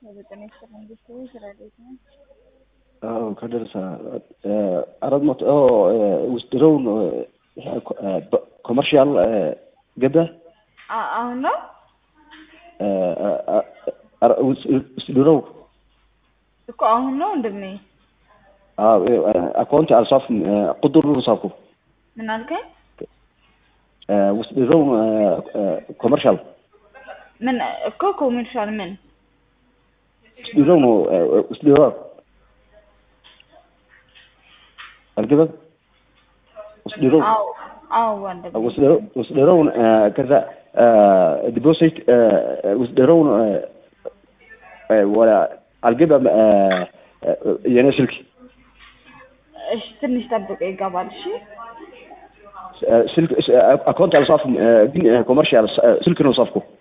በዘጠኝ መንግስት ስራዴት ነው ከደረሰ አራት መቶ ውስጥረው ኮመርሻል ገባ አሁን ነው ውስጥረው እኮ አሁን ነው እንደምን አካውንት አልጻፍ ቁጥሩ ጻፍኩ ምን አልከኝ ውስጥረው ኮመርሻል ምን እኮ ኮመርሻል ምን ውስጥረው الكذا وصدروا وانده وصدروا كذا ديبوزيت وصدروا ولا الجبه يعني سلك ايش تنش تطبق يقبل شيء سلك اكونت على صف كوميرشال سلك نصفكم